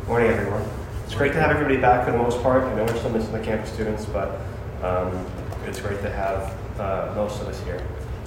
Morning, everyone. It's great to have everybody back for the most part. I know we're still missing the campus students, but it's great to have most of us here.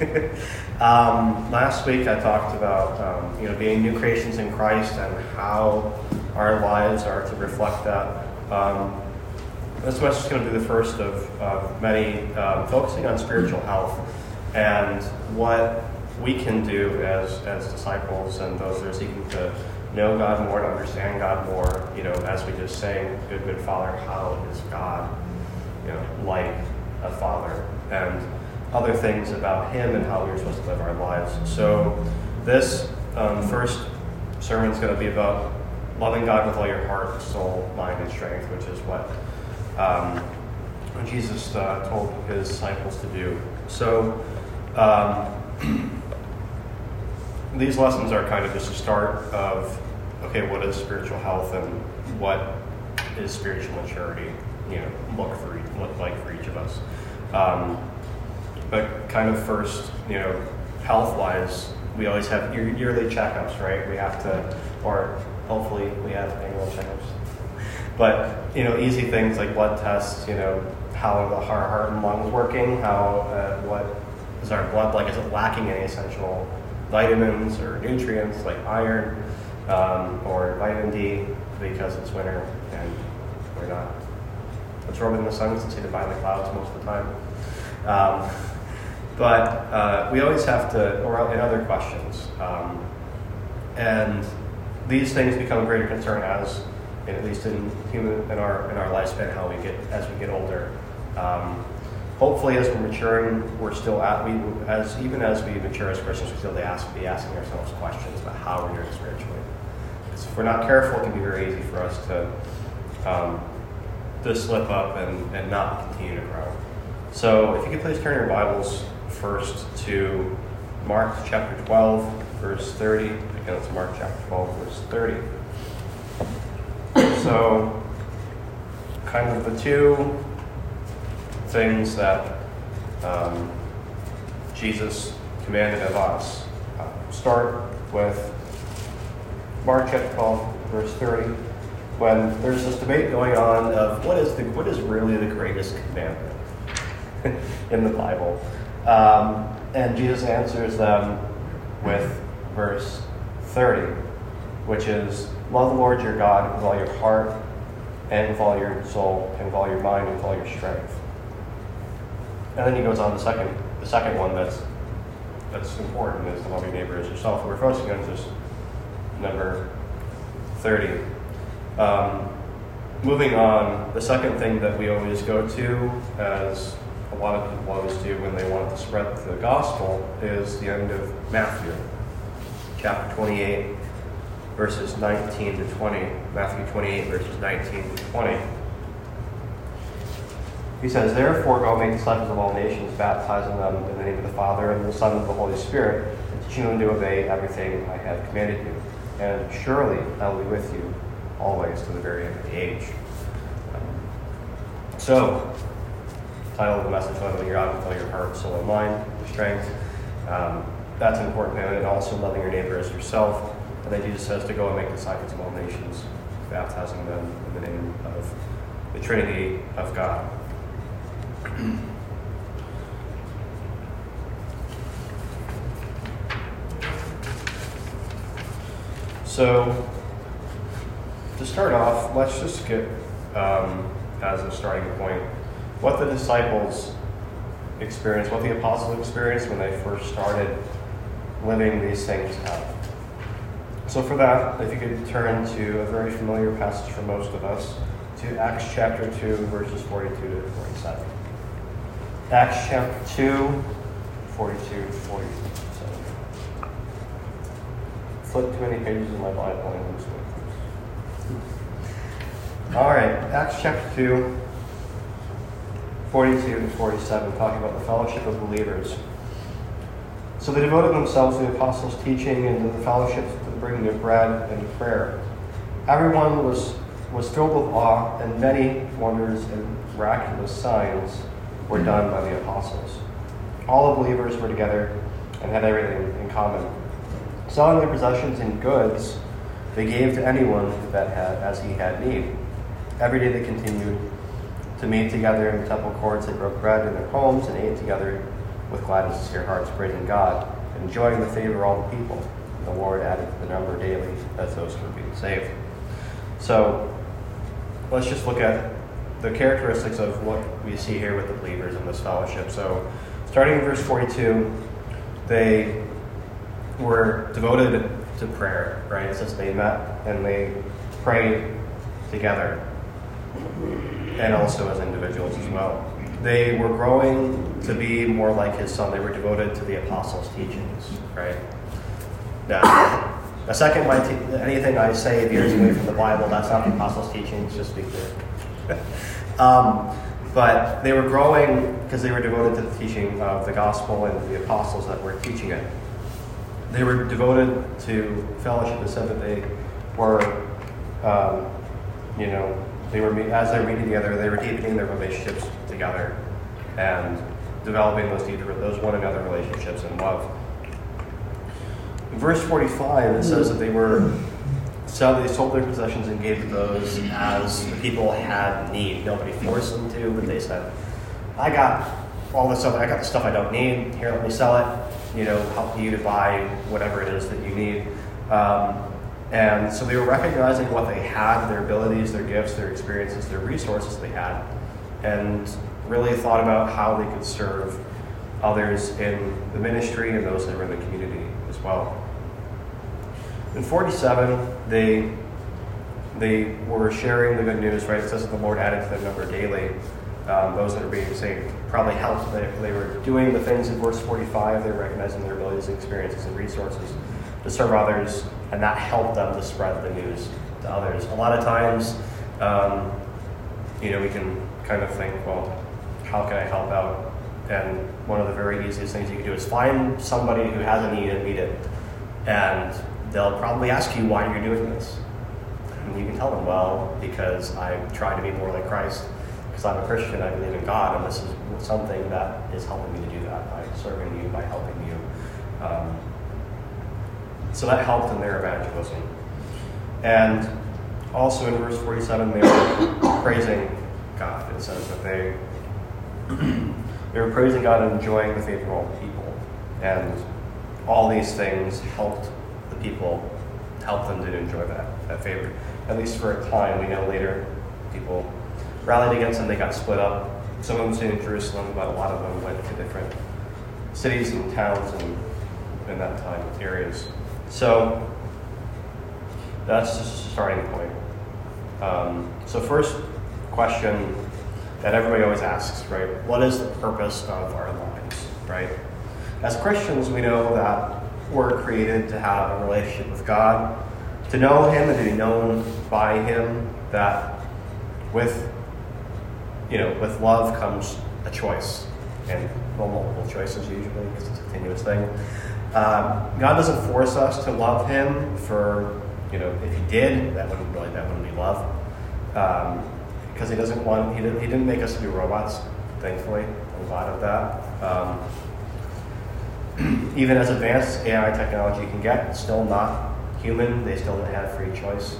Last week I talked about being new creations in Christ and how our lives are to reflect that. This message is going to be the first of many focusing on spiritual health and what we can do as disciples and those that are seeking to know God more, to understand God more. As we just sang, good Father, how is God, like a father, and other things about Him and how we're supposed to live our lives. So this first sermon is going to be about loving God with all your heart, soul, mind, and strength, which is what Jesus told His disciples to do. So these lessons are kind of just a start of, okay, what is spiritual health and what is spiritual maturity, look like for each of us. But kind of first, health-wise, we always have yearly checkups, right? We have to, or hopefully we have annual checkups. But, easy things like blood tests, how are our heart and lungs working? What is our blood like? Is it lacking any essential vitamins or nutrients like iron or vitamin D because it's winter and we're not absorbing the sun, it's hidden by the clouds most of the time. But we always have to, or in other questions. And these things become a greater concern at least in our lifespan, as we get older. Hopefully, as we're maturing, we're still even as we mature as Christians, we still be asking ourselves questions about how we're doing spiritually. Because if we're not careful, it can be very easy for us to slip up and not continue to grow. So, if you could please turn your Bibles first to Mark chapter 12, verse 30. Again, it's Mark chapter 12, verse 30. So, kind of the two things that Jesus commanded of us. Start with Mark chapter 12, verse 30, when there's this debate going on of what is really the greatest commandment in the Bible. And Jesus answers them with verse 30, which is, love the Lord your God with all your heart and with all your soul and with all your mind and with all your strength. And then he goes on the second one that's important is to love your neighbor as yourself. We're focusing on just number 30. Moving on, the second thing that we always go to, as a lot of people always do when they want to spread the gospel, is the end of Matthew, chapter 28, verses 19 to 20. Matthew 28, verses 19 to 20. He says, therefore go make disciples of all nations, baptizing them in the name of the Father and the Son and the Holy Spirit, and teaching them to obey everything I have commanded you. And surely I will be with you always to the very end of the age. So, title of the message, loving your God with all your heart, soul, and mind, strength. That's an important thing, and also loving your neighbor as yourself. And then Jesus says to go and make disciples of all nations, baptizing them in the name of the Trinity of God. So, to start off, let's just get, as a starting point, what the disciples experienced, what the apostles experienced when they first started living these things out. So for that, if you could turn to a very familiar passage for most of us, to Acts chapter 2, verses 42 to 47. Acts chapter 2, 42 to 47. Flip too many pages in my Bible and lose it. All right, Acts chapter 2, 42 to 47, talking about the fellowship of believers. So they devoted themselves to the apostles' teaching and to the fellowship, to the breaking of bread and prayer. Everyone was filled with awe, and many wonders and miraculous signs were done by the apostles. All the believers were together and had everything in common. Selling their possessions and goods, they They gave to anyone that had as he had need. Every day they continued to meet together in the temple courts. They broke bread in their homes and ate together with glad and sincere hearts, praising God, and enjoying the favor of all the people. And the Lord added to the number daily as those who were being saved. So let's just look at the characteristics of what we see here with the believers in this fellowship. So starting in verse 42, they were devoted to prayer, right? It says they met and they prayed together, and also as individuals as well. They were growing to be more like his son. They were devoted to the apostles' teachings, right? Now, a second, anything I say veers away from the Bible, that's not the apostles' teachings, just to be clear. But they were growing because they were devoted to the teaching of the gospel and the apostles that were teaching it. They were devoted to fellowship. It said that they were, they were, as they were meeting together, they were deepening their relationships together and developing those one another relationships in love. In verse 45, it says that they sold their possessions and gave to those as the people had need. Nobody forced them to, but they said, I got all this stuff. I got the stuff I don't need. Here, let me sell it. Help you to buy whatever it is that you need. And so they were recognizing what they had, their abilities, their gifts, their experiences, their resources they had, and really thought about how they could serve others in the ministry and those that were in the community as well. In 47, they were sharing the good news, right? It says that the Lord added to their number daily. Those that are being saved probably helped. They were doing the things in verse 45. They were recognizing their abilities, experiences, and resources to serve others, and that helped them to spread the news to others. A lot of times, we can kind of think, well, how can I help out? And one of the very easiest things you can do is find somebody who has a need and meet it. And they'll probably ask you why you're doing this. And you can tell them, well, because I try to be more like Christ. Because I'm a Christian, I believe in God, and this is something that is helping me to do that by serving you, by helping you. So that helped in their evangelism. And also in verse 47, they were praising God. It says that they were praising God and enjoying the favor of all the people. And all these things helped the people, helped them to enjoy that favor. At least for a time. We know later people rallied against them. They got split up. Some of them stayed in Jerusalem, but a lot of them went to different cities and towns and in that time areas. So that's just a starting point. So first question that everybody always asks, right? What is the purpose of our lives, right? As Christians, we know that we're created to have a relationship with God, to know Him and to be known by Him, that with love comes a choice, and multiple choices usually, because it's a continuous thing. God doesn't force us to love Him for, if He did, that wouldn't be love. Because He didn't make us to be robots, thankfully. I'm glad of that. Even as advanced AI technology can get, it's still not human. They still don't have free choice.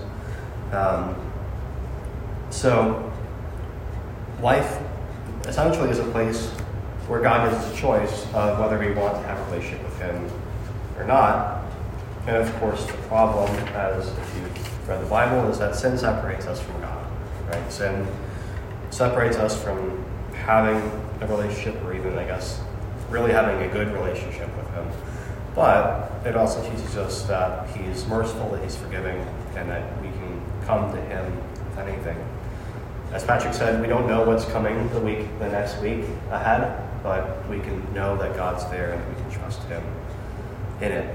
So life essentially is a place where God gives us a choice of whether we want to have a relationship with Him or not. And of course, the problem, as if you've read the Bible, is that sin separates us from God. Right? Sin separates us from having a relationship, or even, really having a good relationship with Him. But it also teaches us that He's merciful, that He's forgiving, and that we can come to Him with anything. As Patrick said, we don't know what's coming the next week ahead, but we can know that God's there and we can trust Him in it.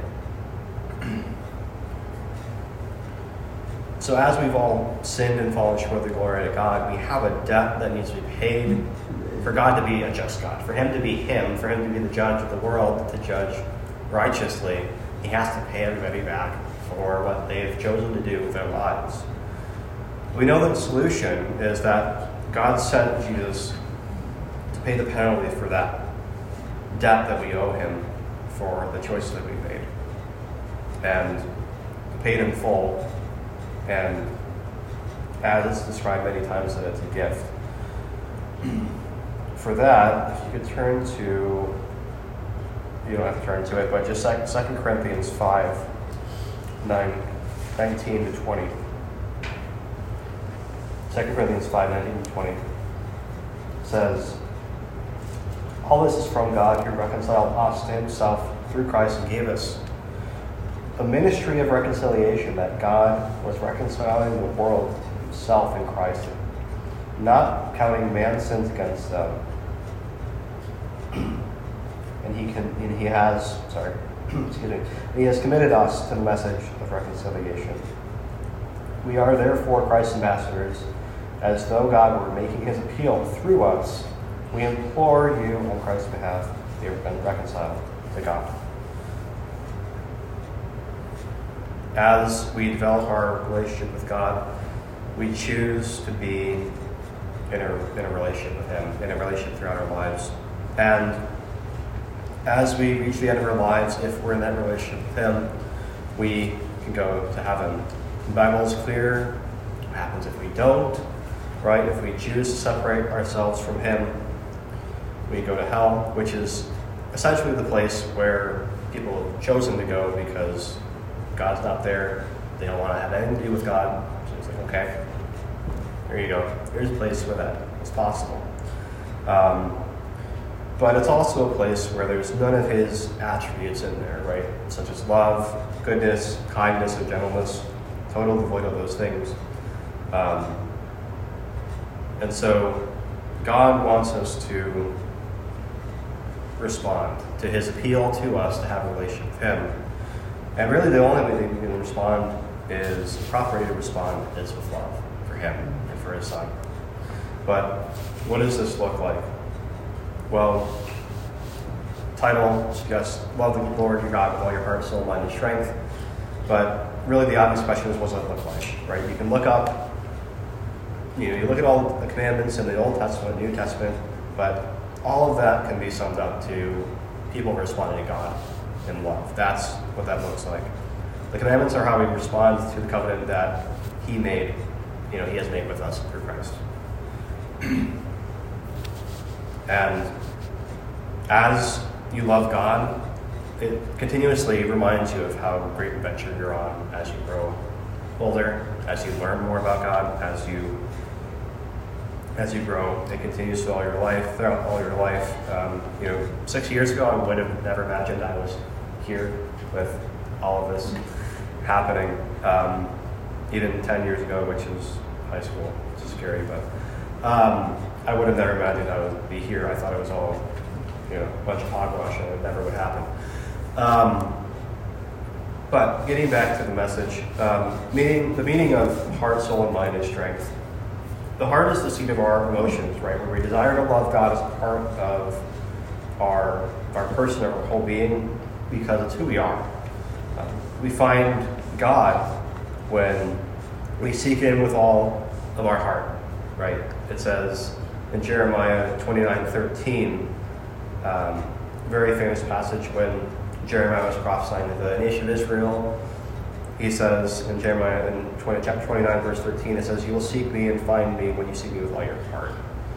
So as we've all sinned and fallen short of the glory of God, we have a debt that needs to be paid for God to be a just God, for Him to be Him, for Him to be the judge of the world, to judge righteously. He has to pay everybody back for what they've chosen to do with their lives. We know that the solution is that God sent Jesus to pay the penalty for that debt that we owe Him for the choices that we've made. And paid in full And as it's described many times that it's a gift. For that, if you could turn to, you don't have to turn to it, but just 2 Corinthians 5, 19 to 20. 2 Corinthians 5, 19 to 20 says, all this is from God who reconciled us to himself through Christ and gave us a ministry of reconciliation, that God was reconciling the world to himself in Christ, not counting man's sins against them. And he has committed us to the message of reconciliation. We are therefore Christ's ambassadors, as though God were making his appeal through us. We implore you on Christ's behalf, be reconciled to God. As we develop our relationship with God, we choose to be in a relationship with him, in a relationship throughout our lives. And as we reach the end of our lives, if we're in that relationship with him, we can go to heaven. The Bible is clear. What happens if we don't? Right? If we choose to separate ourselves from him, we go to hell, which is essentially the place where people have chosen to go because God's not there. They don't want to have anything to do with God. So it's like, okay, there you go. Here's a place where that is possible. But it's also a place where there's none of his attributes in there, right? Such as love, goodness, kindness, and gentleness. Total devoid of those things. And so God wants us to respond to his appeal to us to have a relationship with him. And really the only way that we can respond is, the proper way to respond is with love for him and for his son. But what does this look like? Well, title suggests love the Lord your God with all your heart, soul, mind, and strength. But really the obvious question is, what does it look like? Right? You can look up, you look at all the commandments in the Old Testament, New Testament, but all of that can be summed up to people responding to God in love. That's what that looks like. The commandments are how we respond to the covenant that he made, he has made with us through Christ. And as you love God, it continuously reminds you of how great adventure you're on as you grow older, as you learn more about God, as you grow. It continues throughout all your life. 6 years ago, I would have never imagined I was here with all of this happening. Even 10 years ago, which is high school, which is scary, but I would have never imagined I would be here. I thought it was all, a bunch of hogwash and it never would happen. But getting back to the message, the meaning of heart, soul, and mind is strength. The heart is the seat of our emotions, right? Where we desire to love God as a part of our person, our whole being, because it's who we are. We find God when we seek him with all of our heart, right? It says in Jeremiah 29:13, very famous passage when Jeremiah was prophesying to the nation of Israel. He says in Jeremiah chapter 29, verse 13, it says, "You will seek me and find me when you seek me with all your heart."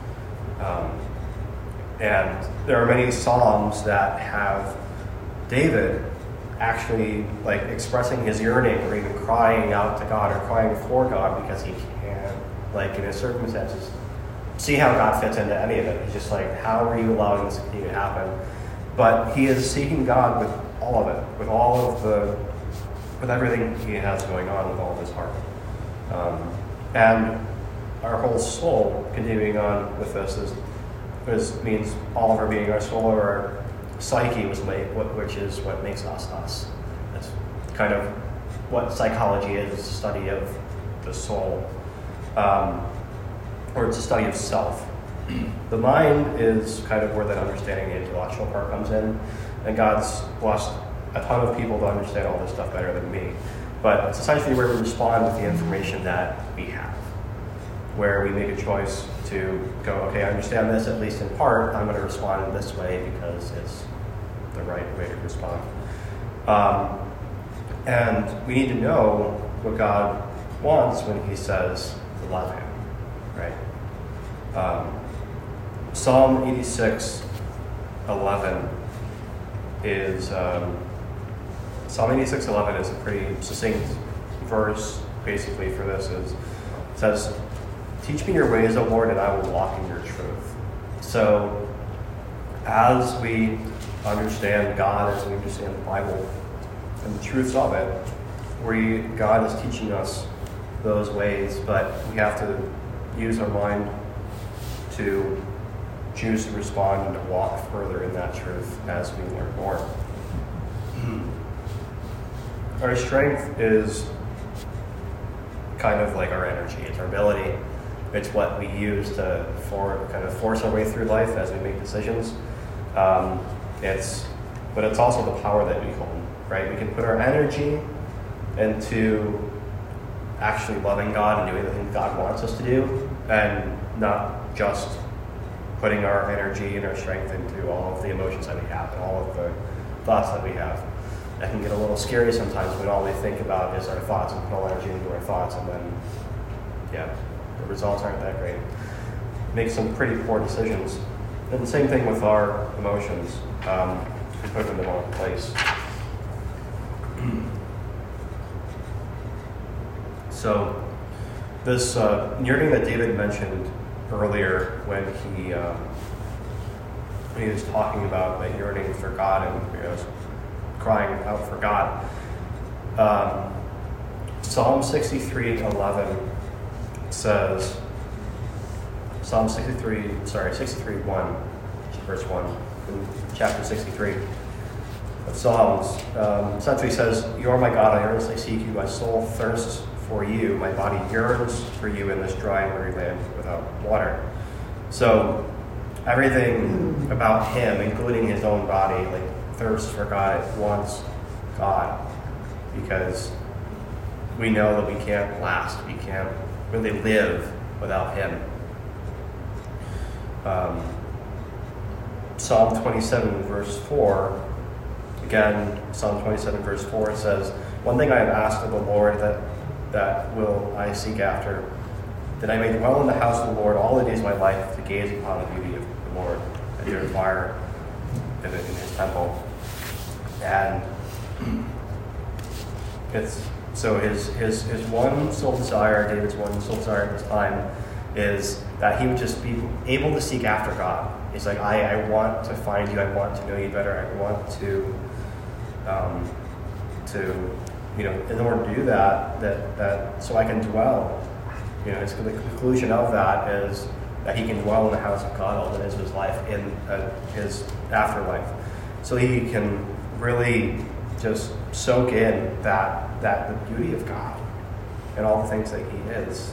And there are many psalms that have David actually expressing his yearning or even crying out to God or crying for God because he can't, in his circumstances, see how God fits into any of it. He's just like, how are you allowing this to continue to happen? But he is seeking God with all of it, with everything he has going on with all of his heart. And our whole soul, continuing on with this, means all of our being. Our soul or our psyche was made, which is what makes us us. That's kind of what psychology is, a study of the soul. Or it's a study of self. The mind is kind of where that understanding, the intellectual part comes in, and God's blessed a ton of people to understand all this stuff better than me. But it's essentially where we respond with the information that we have, where we make a choice to go, okay, I understand this, at least in part, I'm going to respond in this way because it's the right way to respond. And we need to know what God wants when he says to love him, right? Psalm 86:11 is Psalm 86:11 is a pretty succinct verse, basically, for this. It says, "Teach me your ways, O Lord, and I will walk in your truth." So, as we understand God, as we understand the Bible and the truths of it, God is teaching us those ways, but we have to use our mind to choose to respond and to walk further in that truth as we learn more. Our strength is kind of like our energy. It's our ability. It's what we use to kind of force our way through life as we make decisions. But it's also the power that we hold, right? We can put our energy into actually loving God and doing the things God wants us to do, and not just putting our energy and our strength into all of the emotions that we have and all of the thoughts that we have. That can get a little scary sometimes when all we think about is our thoughts and put all energy into our thoughts, and then, the results aren't that great. Make some pretty poor decisions. And the same thing with our emotions. We put them in the wrong place. So, this yearning that David mentioned earlier when he was talking about the yearning for God and crying out for God. Psalm 63:11 says, Psalm 63:1, verse 1, in chapter 63 of Psalms, essentially says, "You are my God, I earnestly seek you, my soul thirsts for you, my body yearns for you in this dry and weary land without water." So everything about him, including his own body, thirsts for God, wants God, because we know that we can't last, we can't really live without him. Psalm 27 verse 4, again, Psalm 27 verse 4 says, "One thing I have asked of the Lord, that will I seek after, that I may dwell in the house of the Lord all the days of my life, to gaze upon the beauty of the Lord, and to inquire in his temple." And so his one sole desire, David's one sole desire at this time, is that he would just be able to seek after God. He's like, I want to find you, I want to know you better, I want to in order to do that so I can dwell. It's the conclusion of that is that he can dwell in the house of God all the days of his life, in his afterlife. So he can really just soak in that the beauty of God and all the things that he is.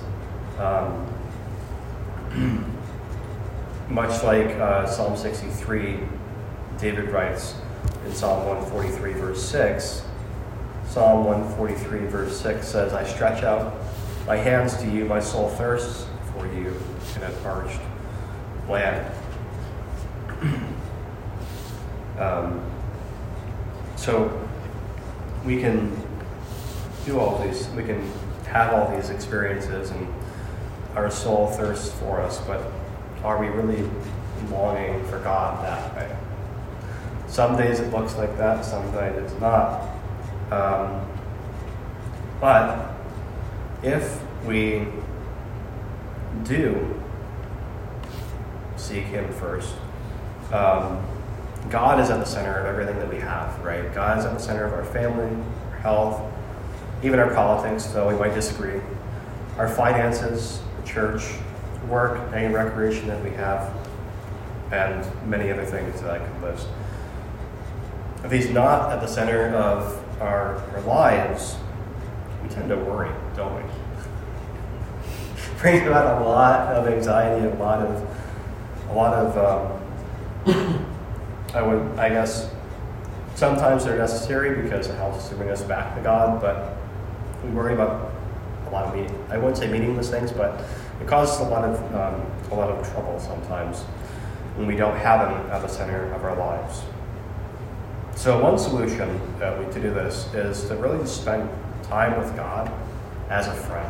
Much like Psalm 63, David writes in Psalm 143 verse 6, Psalm 143 verse 6 says, "I stretch out my hands to you, my soul thirsts for you in a parched land." So we can do all these, we can have all these experiences, and our soul thirsts for us, but are we really longing for God that way? Some days it looks like that, some days it's not. But if we do seek him first, God is at the center of everything that we have, right? God is at the center of our family, our health, even our politics, though we might disagree, our finances, the church, work, any recreation that we have, and many other things that I could list. If he's not at the center of our lives, we tend to worry, don't we? Brings about a lot of anxiety, a lot of I guess sometimes they're necessary because it helps to bring us back to God, but we worry about a lot of I wouldn't say meaningless things, but it causes a lot of trouble sometimes when we don't have him at the center of our lives. So one solution to do this is to really just spend time with God as a friend.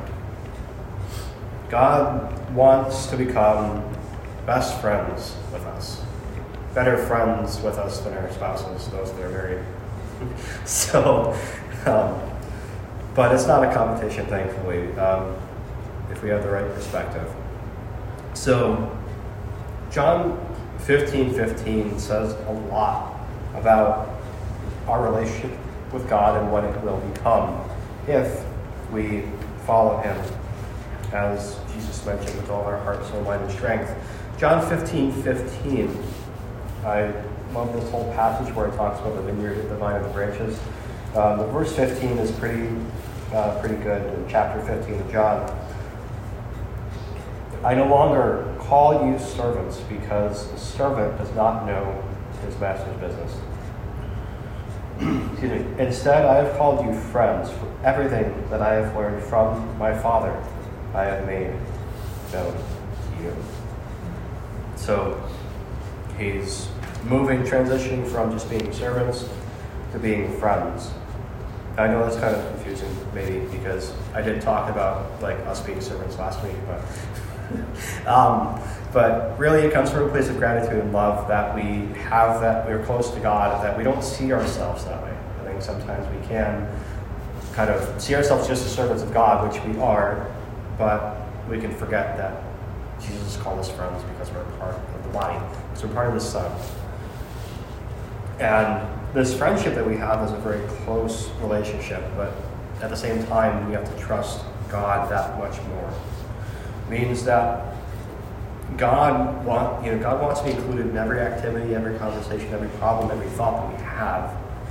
God wants to become best friends with us, better friends with us than our spouses, those that are married. So, but it's not a competition, thankfully, if we have the right perspective. So, John 15:15 says a lot about our relationship with God and what it will become if we follow him, as Jesus mentioned, with all our heart, soul, mind, and strength. John 15:15. I love this whole passage where it talks about the vineyard, the vine, and the branches. The verse 15 is pretty good in chapter 15 of John. I no longer call you servants, because the servant does not know his master's business. Excuse me. Instead, I have called you friends, for everything that I have learned from my Father I have made known to you. So he's transitioning from just being servants to being friends. I know that's kind of confusing, maybe, because I did talk about like us being servants last week, but really it comes from a place of gratitude and love that we have, that we're close to God, that we don't see ourselves that way. I think sometimes we can kind of see ourselves just as servants of God, which we are, but we can forget that Jesus called us friends because we're a part of the body, because we're part of the Son. And this friendship that we have is a very close relationship, but at the same time, we have to trust God that much more. It means that God wants to be included in every activity, every conversation, every problem, every thought that we have.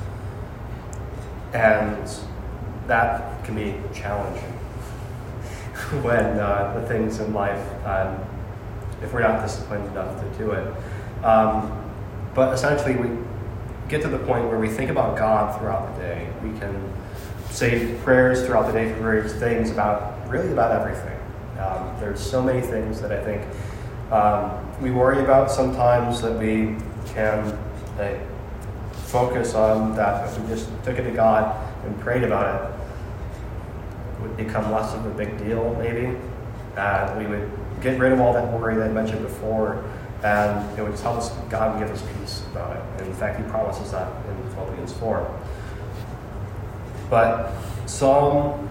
And that can be challenging when the things in life, if we're not disciplined enough to do it. But essentially, we get to the point where we think about God throughout the day. We can say prayers throughout the day for various things about everything. There's so many things that I think we worry about sometimes that we can focus on, that if we just took it to God and prayed about it, it would become less of a big deal, maybe. We would get rid of all that worry that I mentioned before, and it would just help us, God would give us peace about it. And in fact, he promises that in Philippians 4. But Psalm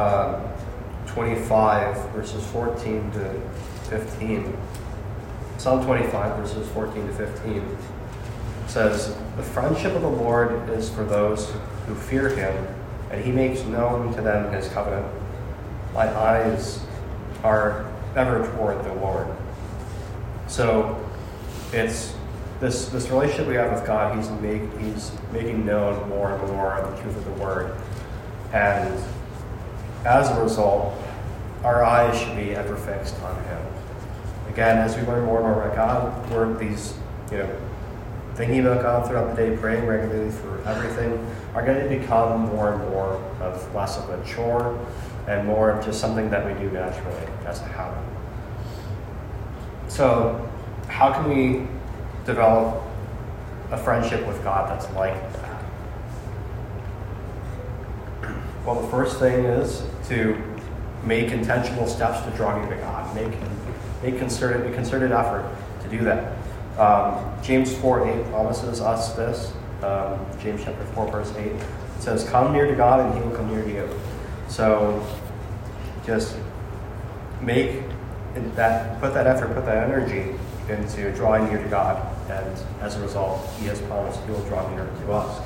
25, verses 14 to 15. Psalm 25, verses 14 to 15 says, "The friendship of the Lord is for those who fear him, and he makes known to them his covenant. My eyes are ever toward the Lord." So it's this relationship we have with God. He's making known more and more the truth of the Word, and as a result, our eyes should be ever fixed on him. Again, as we learn more and more about God, we're thinking about God throughout the day, praying regularly for everything, are going to become more and more of less of a chore and more of just something that we do naturally as a habit. So, how can we develop a friendship with God that's like that? Well, the first thing is to make intentional steps to draw near to God. Make concerted effort to do that. James 4:8 promises us this. James chapter 4, verse 8. It says, "Come near to God and he will come near to you." So just put that effort, put that energy into drawing near to God, and as a result, he has promised he will draw near to us.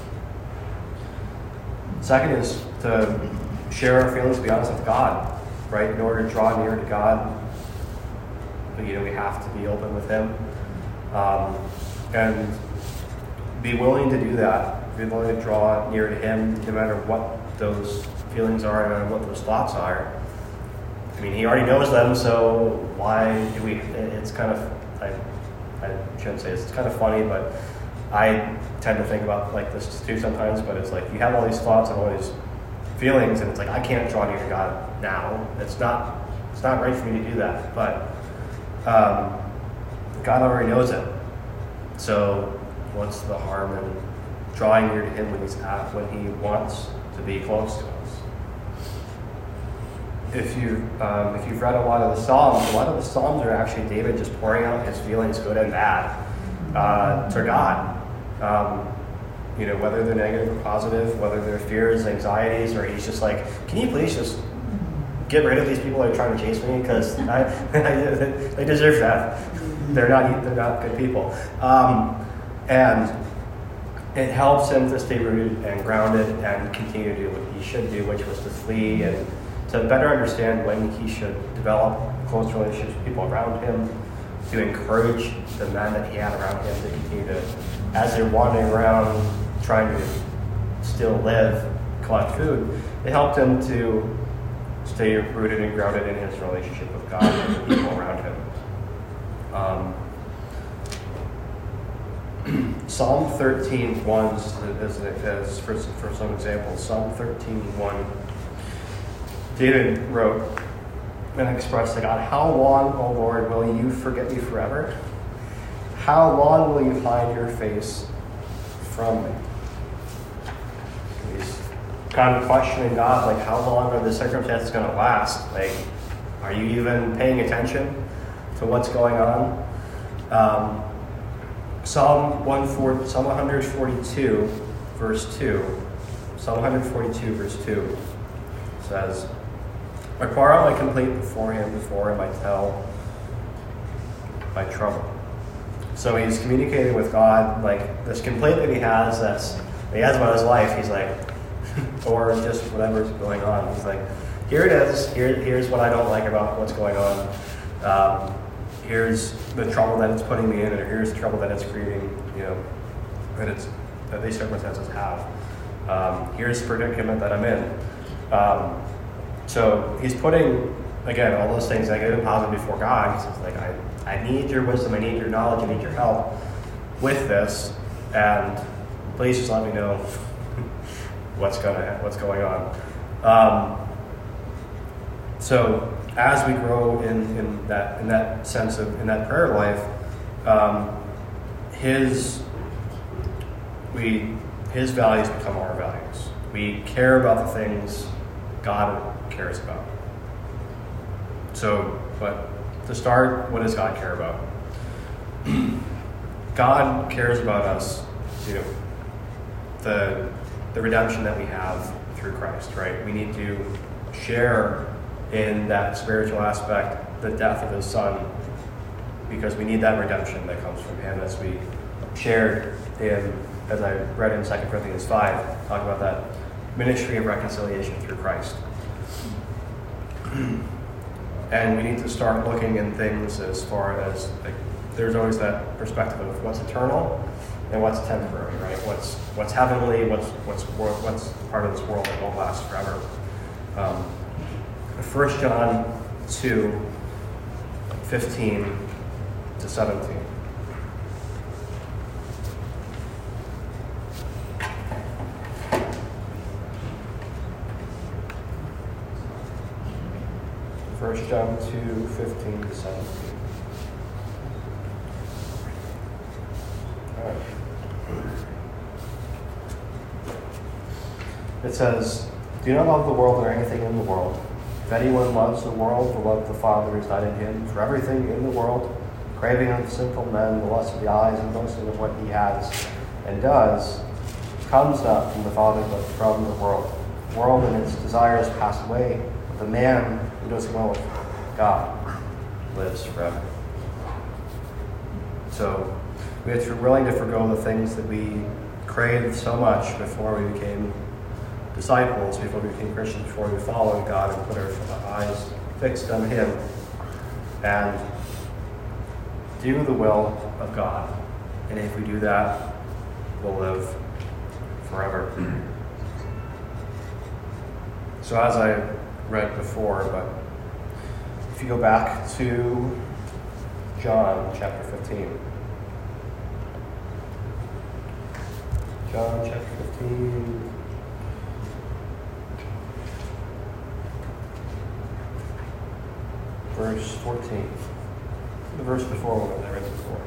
Second is to share our feelings, be honest with God, right? In order to draw near to God, we have to be open with him, and be willing to do that. Be willing to draw near to him, no matter what those feelings are, no matter what those thoughts are. I mean, he already knows them, so why do we? It's kind of, I shouldn't say it's kind of funny, but I tend to think about like this too sometimes. But it's like you have all these thoughts and all these feelings, and it's like I can't draw near to God now. It's not right for me to do that. But God already knows it. So what's the harm in drawing near to him when he wants to be close to us? if you've read a lot of the Psalms are actually David just pouring out his feelings, good and bad, to God. Whether they're negative or positive, whether they're fears, anxieties, or he's just like, can you please just get rid of these people that are trying to chase me, because they deserve that. They're not good people. And it helps him to stay rooted and grounded and continue to do what he should do, which was to flee and to better understand when he should develop close relationships with people around him, to encourage the men that he had around him to continue to, as they're wandering around trying to still live, collect food, it helped him to stay rooted and grounded in his relationship with God and the people around him. Psalm 13:1 is for some examples. Psalm 13:1. David wrote and expressed to God, "How long, O Lord, will you forget me forever? How long will you hide your face from me?" He's kind of questioning God, like, how long are the circumstances going to last? Like, are you even paying attention to what's going on? Psalm 142, verse 2. Psalm 142, verse 2 says, "I pour out my complaint before him I tell my trouble." So he's communicating with God, like, this complaint that he has about his life. He's like, or just whatever's going on. He's like, here it is. Here's what I don't like about what's going on. Here's the trouble that it's putting me in, or here's the trouble that it's creating, that these circumstances have. Here's the predicament that I'm in. So he's putting, again, all those things, negative and positive, before God. He says, like, I need your wisdom, I need your knowledge, I need your help with this, and please just let me know what's going on. So as we grow in that sense of, in that prayer life, his values become our values. We care about the things God cares about. So, but to start, what does God care about? God cares about us, the redemption that we have through Christ, right? We need to share in that spiritual aspect, the death of his Son, because we need that redemption that comes from him, as we shared in, as I read in 2 Corinthians 5, talk about that ministry of reconciliation through Christ. And we need to start looking in things as far as, like, there's always that perspective of what's eternal and what's temporary, right? What's heavenly, what's part of this world that won't last forever. 1 John 2, 15 to 17. First John 2, 15 to 17. All right. It says, "Do not love the world or anything in the world. If anyone loves the world, the love of the Father is not in him. For everything in the world, craving of sinful men, the lust of the eyes, and boasting of what he has and does, comes not from the Father, but from the world. The world and its desires pass away, but the man who does the will of God lives forever." So we have to be willing to forgo the things that we craved so much before we became disciples, before we became Christians, before we followed God and put our eyes fixed on him, and do the will of God. And if we do that, we'll live forever. So as I read before, but if you go back to John chapter 15. John chapter 15. Verse 14. The verse before one that I read before.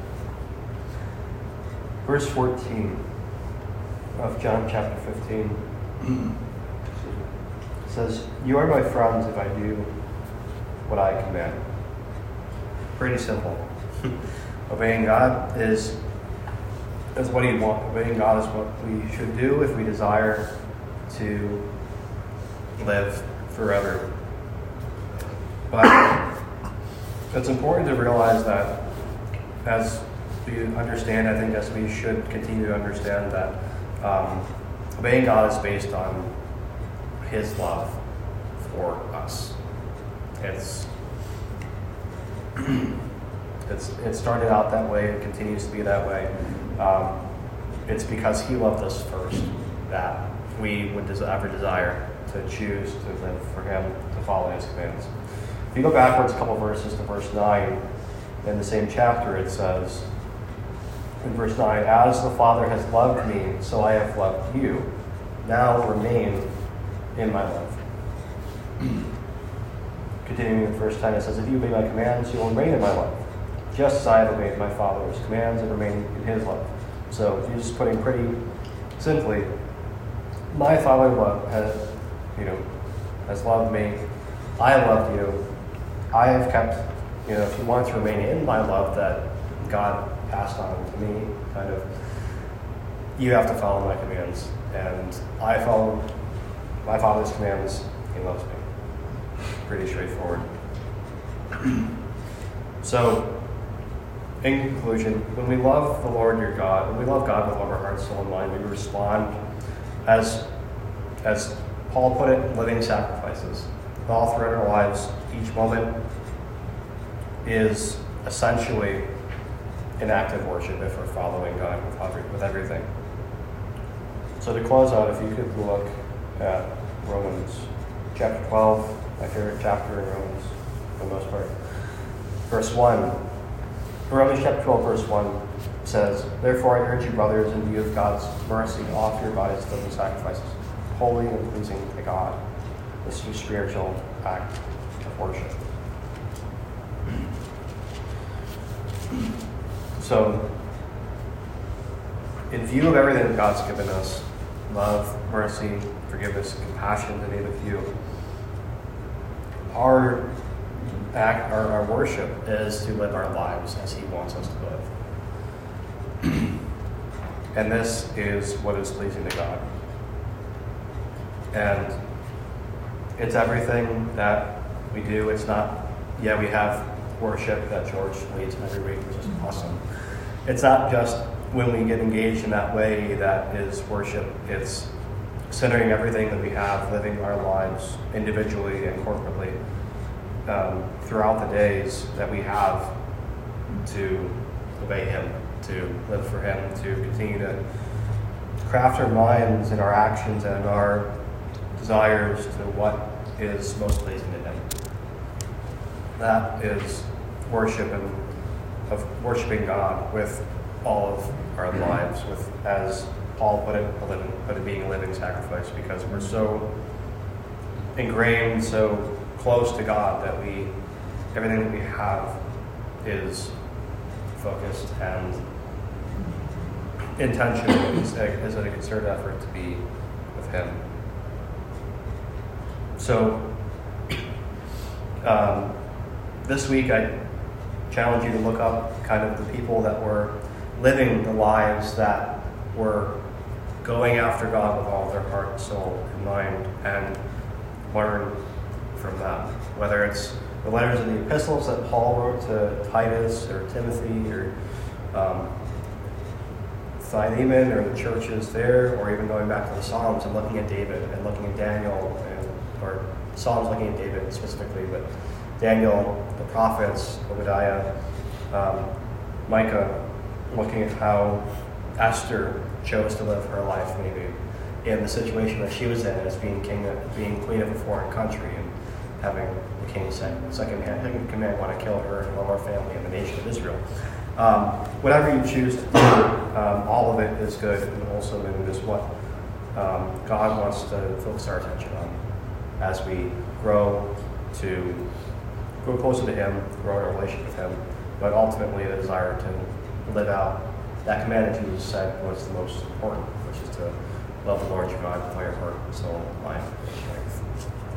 Verse 14 of John chapter 15. It says, "You are my friends if I do what I command." Pretty simple. Obeying God is what He wants. Obeying God is what we should do if we desire to live forever. But it's important to realize that as we understand, I think as we should continue to understand that obeying God is based on His love for us. It started out that way. It continues to be that way. It's because He loved us first that we would ever desire to choose to live for Him, to follow His commands. If you go backwards a couple verses to verse 9, in the same chapter, it says, in verse 9, "As the Father has loved me, so I have loved you. Now remain in my love." Continuing in verse 10, it says, "If you obey my commands, you will remain in my love, just as I have obeyed my Father's commands and remain in His love." So Jesus putting pretty simply, my Father has loved me. I loved you. I have kept, if you want to remain in my love that God passed on to me, you have to follow my commands. And I follow my Father's commands. He loves me. Pretty straightforward. So, in conclusion, when we love the Lord your God, when we love God with all our heart, soul, and mind, we respond as Paul put it, living sacrifices. All throughout our lives, each moment is essentially an act of worship if we're following God with everything. So to close out, if you could look at Romans chapter 12, my favorite chapter in Romans for the most part. Verse 1. Romans chapter 12, verse 1 says, "Therefore I urge you, brothers, in view of God's mercy, to offer your bodies as living sacrifices, holy and pleasing to God." This is a spiritual act of worship. So, in view of everything that God's given us, love, mercy, forgiveness, compassion, to name a few, our worship is to live our lives as He wants us to live. And this is what is pleasing to God. And it's everything that we do. It's not, we have worship that George leads every week, which is awesome. It's not just when we get engaged in that way that is worship. It's centering everything that we have, living our lives individually and corporately throughout the days that we have to obey Him, to live for Him, to continue to craft our minds and our actions and our desires to what is most pleasing to Him. That is worship, and of worshiping God with all of our lives, with, as Paul put it, being a living sacrifice, because we're so ingrained, so close to God that everything that we have is focused and intentional. Is a concerted effort to be with Him. So this week I challenge you to look up kind of the people that were living the lives that were going after God with all their heart, soul, and mind, and learn from them. Whether it's the letters and the epistles that Paul wrote to Titus or Timothy or Philemon or the churches there, or even going back to the Psalms and looking at David and looking at Daniel, or Psalms looking at David specifically, but Daniel, the prophets, Obadiah, Micah, looking at how Esther chose to live her life maybe in the situation that she was in as being queen of a foreign country and having the king second command want to kill her and all her family and the nation of Israel. Whatever you choose to do, all of it is good and wholesome, and is what God wants to focus our attention on as we grow closer to Him, grow our relationship with Him, but ultimately the desire to live out that command that Jesus said was the most important, which is to love the Lord your God with all your heart, soul, mind, and strength.